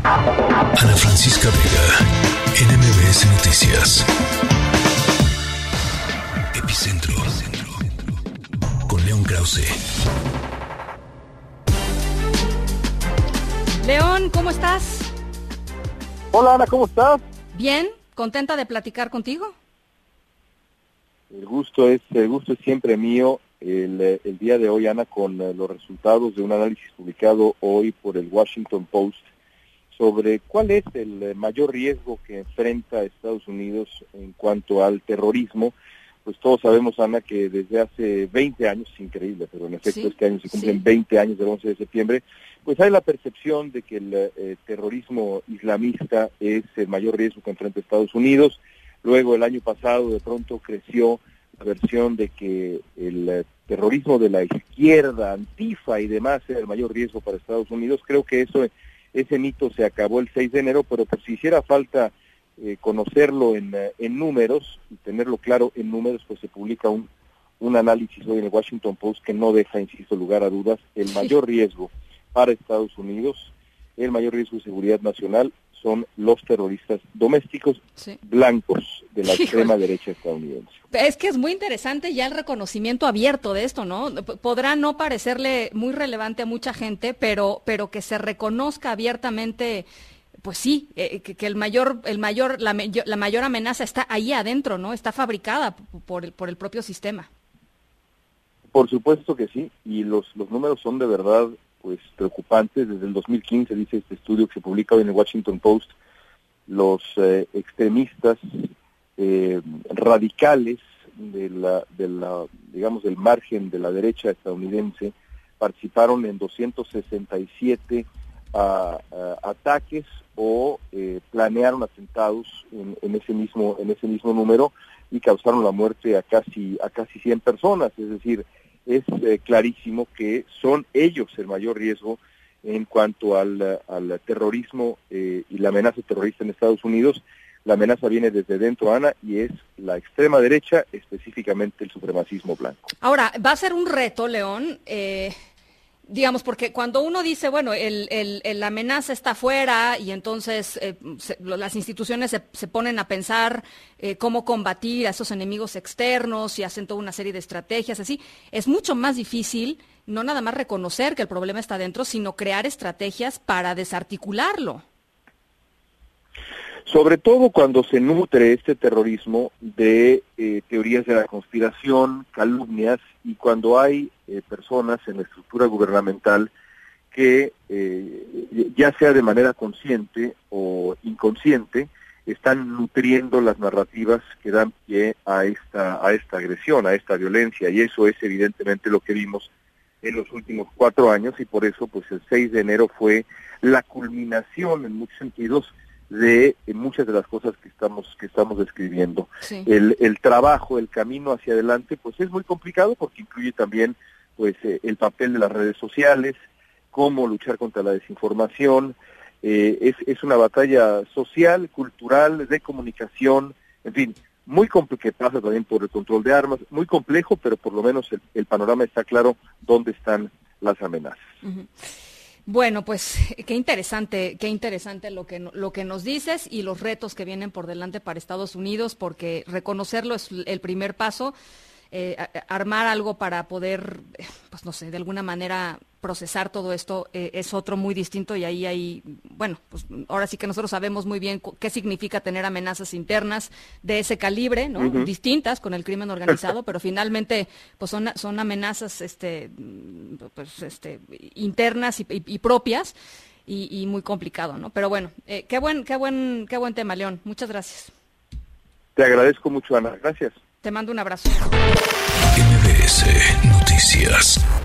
Ana Francisca Vega, NMBS Noticias. Epicentro. Con León Krause. León, ¿cómo estás? Hola Ana, ¿cómo estás? Bien, contenta de platicar contigo. El gusto es siempre mío. El día de hoy, Ana, con los resultados de un análisis publicado hoy por el Washington Post sobre cuál es el mayor riesgo que enfrenta Estados Unidos en cuanto al terrorismo. Pues todos sabemos, Ana, que desde hace 20 años, es increíble, pero en efecto este año se cumplen 20 años del 11 de septiembre, pues hay la percepción de que el terrorismo islamista es el mayor riesgo que enfrenta Estados Unidos. Luego el año pasado de pronto creció la versión de que el terrorismo de la izquierda, Antifa y demás era el mayor riesgo para Estados Unidos. Creo que ese mito se acabó el 6 de enero, pero por si hiciera falta conocerlo en números y tenerlo claro en números, pues se publica un análisis hoy en el Washington Post que no deja, insisto, lugar a dudas. El mayor riesgo para Estados Unidos, el mayor riesgo de seguridad nacional son los terroristas domésticos blancos de la extrema derecha estadounidense. Es que es muy interesante ya el reconocimiento abierto de esto, ¿no? Podrá no parecerle muy relevante a mucha gente, pero que se reconozca abiertamente, pues sí, que la mayor amenaza está ahí adentro, ¿no? Está fabricada por el propio sistema. Por supuesto que sí, y los números son de verdad pues preocupantes. Desde el 2015, dice este estudio que se publica hoy en el Washington Post, los extremistas radicales digamos del margen de la derecha estadounidense participaron en 267 ataques o planearon atentados en ese mismo número y causaron la muerte a casi 100 personas. Es decir, es clarísimo que son ellos el mayor riesgo en cuanto al terrorismo y la amenaza terrorista en Estados Unidos. La amenaza viene desde dentro, Ana, y es la extrema derecha, específicamente el supremacismo blanco. Ahora, va a ser un reto, León, digamos, porque cuando uno dice, bueno, la amenaza está afuera y entonces las instituciones se ponen a pensar cómo combatir a esos enemigos externos y hacen toda una serie de estrategias, así, es mucho más difícil no nada más reconocer que el problema está dentro, sino crear estrategias para desarticularlo. Sobre todo cuando se nutre este terrorismo de teorías de la conspiración, calumnias, y cuando hay personas en la estructura gubernamental que, ya sea de manera consciente o inconsciente, están nutriendo las narrativas que dan pie a esta agresión, a esta violencia, y eso es evidentemente lo que vimos en los últimos 4 años, y por eso pues el 6 de enero fue la culminación en muchos sentidos de muchas de las cosas que estamos describiendo. Sí. El trabajo, el camino hacia adelante, pues es muy complicado porque incluye también pues el papel de las redes sociales, cómo luchar contra la desinformación. Es una batalla social, cultural, de comunicación, en fin, muy complejo, que pasa también por el control de armas, muy complejo, pero por lo menos el panorama está claro dónde están las amenazas. Uh-huh. Bueno, pues qué interesante lo que nos dices y los retos que vienen por delante para Estados Unidos, porque reconocerlo es el primer paso, armar algo para poder, pues no sé, de alguna manera procesar todo esto es otro muy distinto, y ahí hay, bueno, pues ahora sí que nosotros sabemos muy bien qué significa tener amenazas internas de ese calibre, ¿no? Uh-huh. Distintas con el crimen organizado, pero finalmente pues son amenazas internas y propias y muy complicado, ¿no? Pero bueno, qué buen tema, León. Muchas gracias. Te agradezco mucho, Ana. Gracias. Te mando un abrazo. NMBS Noticias.